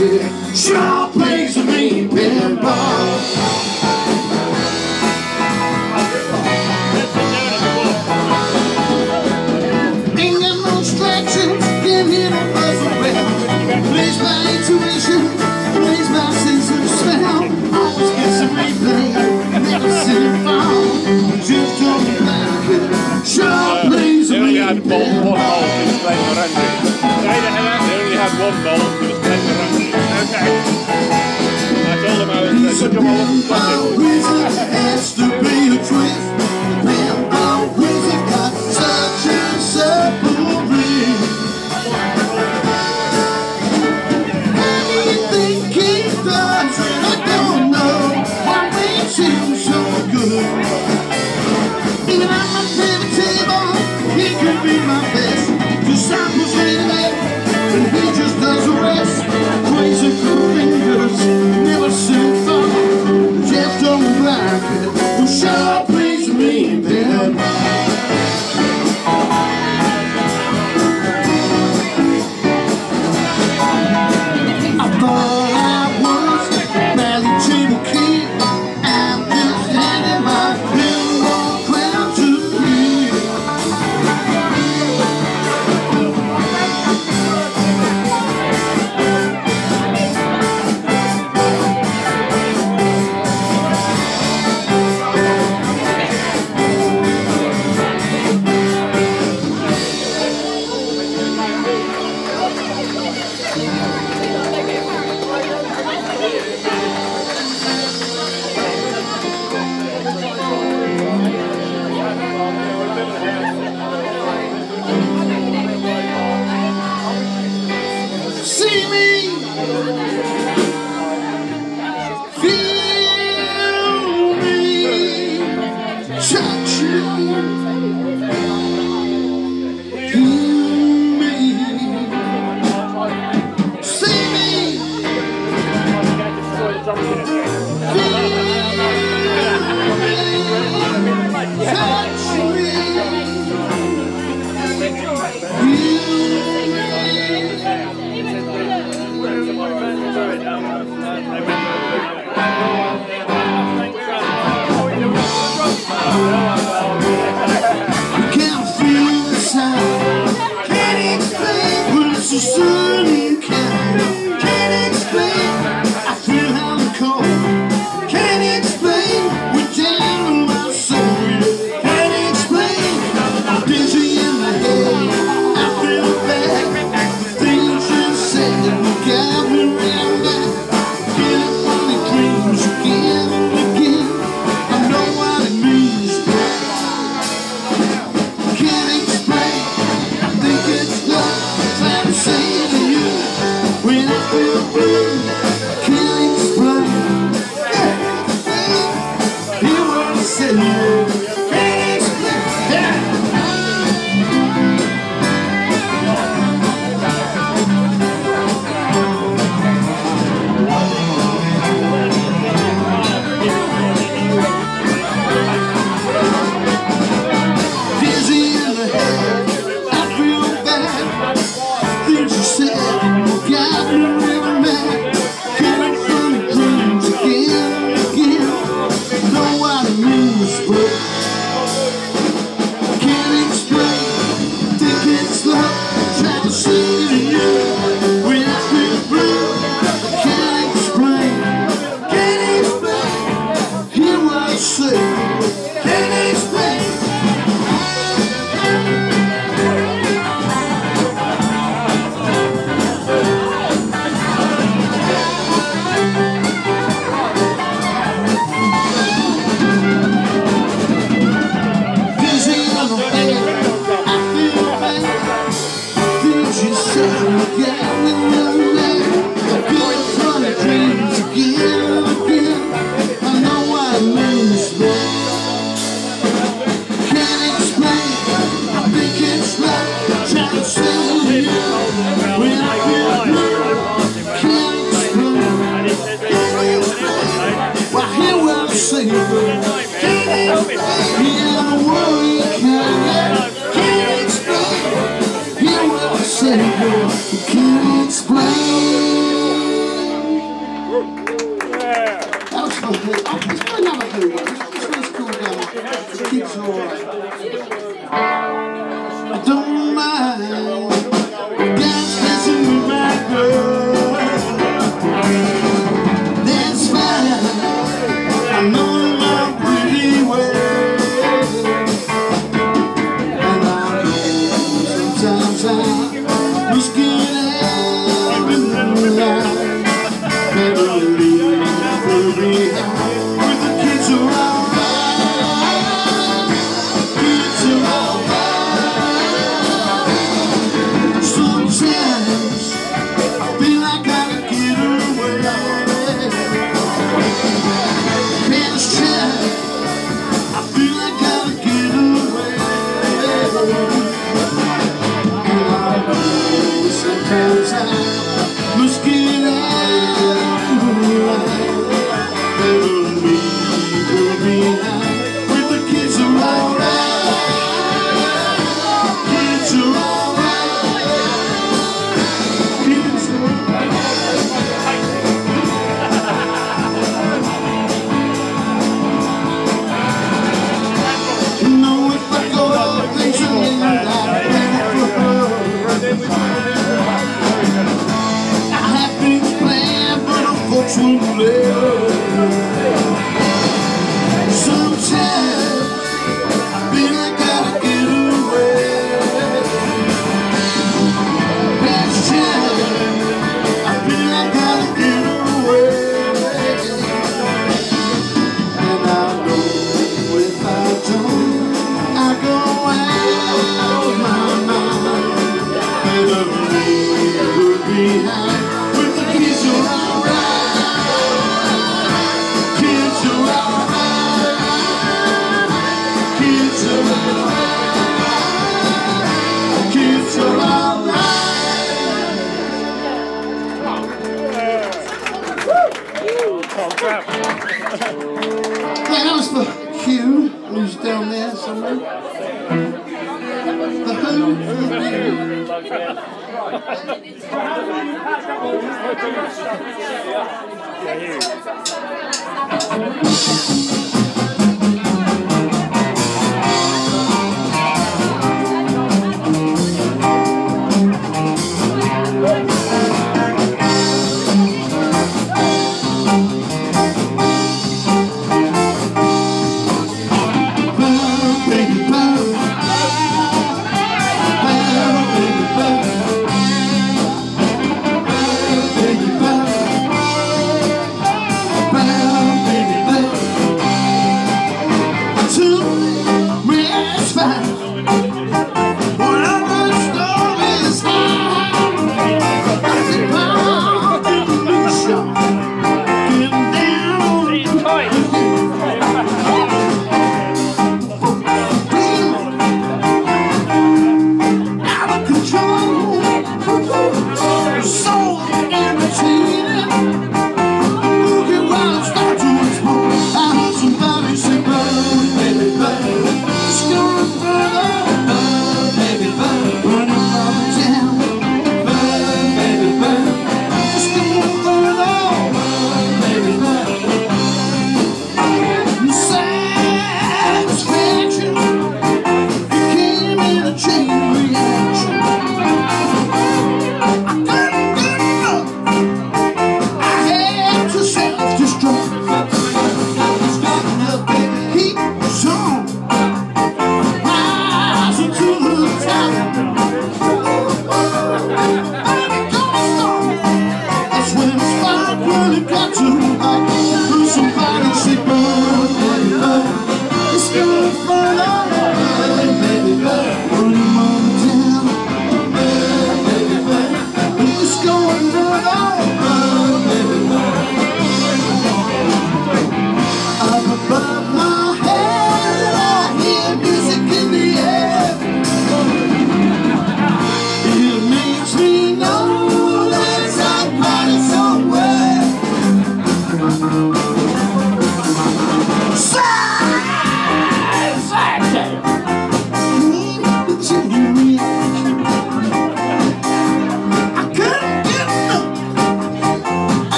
blanket sure plays a mean pinball. Plays my intuition, plays my sense of smell. Always gets a replay, never seen it fall. Just on the blanket, sure plays a mean pinball. They only had one bolt, it was playing the Randy. Okay. I told them I was He's a pinball wizard, has to be a twist. The pinball wizard got such a supple ring. Even on my favorite table, he could be my best. Disciples in there, and he just does the rest. Crazy cool fingers, never seen fun. Just on the blanket, who sure plays a mean pinball. I thought I was barely table key. I'm just handing my pinball crown to you. See me, feel me, touch me, heal me. See me, feel me, touch me, heal me. Can't feel the sound, can't explain, but it's a certain kind. Can't explain, I feel how the cold. Can't explain, we're down on my soul. Can't explain, I'm dizzy in the head. I feel bad, the things you said got me round back. Getting funny dreams again and again. I know what it means. Can't explain, I think it's love trying to say to you when I feel blue. Can't explain, hear what I say. Can't explain, yeah. Dizzy in the head, I feel bad. Things you said got me really mad. won't live. Sometimes I feel I gotta get away. Each time I feel I gotta get away. And I know if I don't, I go out of my mind. Better leave her behind with the kids are alright. Kids are alright. Kids are alright. Kids are alright. Yeah, that was for Q, who's down there somewhere. The Who.